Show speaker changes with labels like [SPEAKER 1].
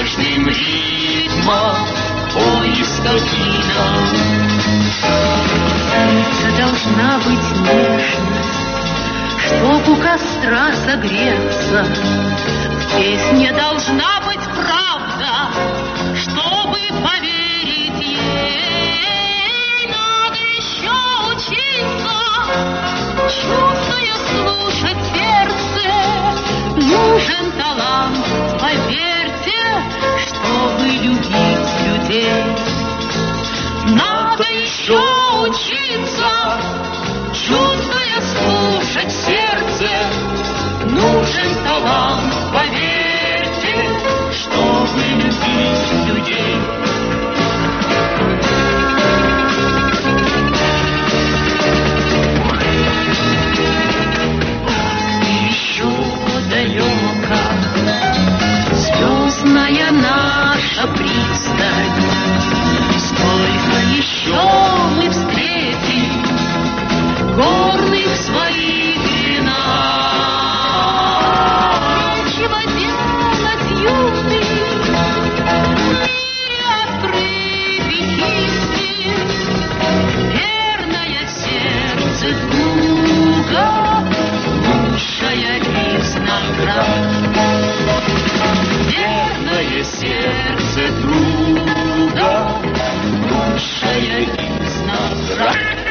[SPEAKER 1] нежным ритмом поиска вина.
[SPEAKER 2] Сердце должна быть нежность, чтоб у костра согреться. В песне должна быть правда, чтобы поверить ей. Надо еще учиться, чувствуя, слушать сердце. Нужен талант, поверьте, чтобы любить людей. Надо еще учиться, чувствуя, слушать сердце. Нужен талант, поверьте, чтобы любить людей. И еще далеко звездная наша пристань. Сколько еще мы встретим горных своих длинах. Нечего делать, юный, и открыть хитрый, верное сердце друга, лучшая из наград. Верное сердце друга, лучшая из наград.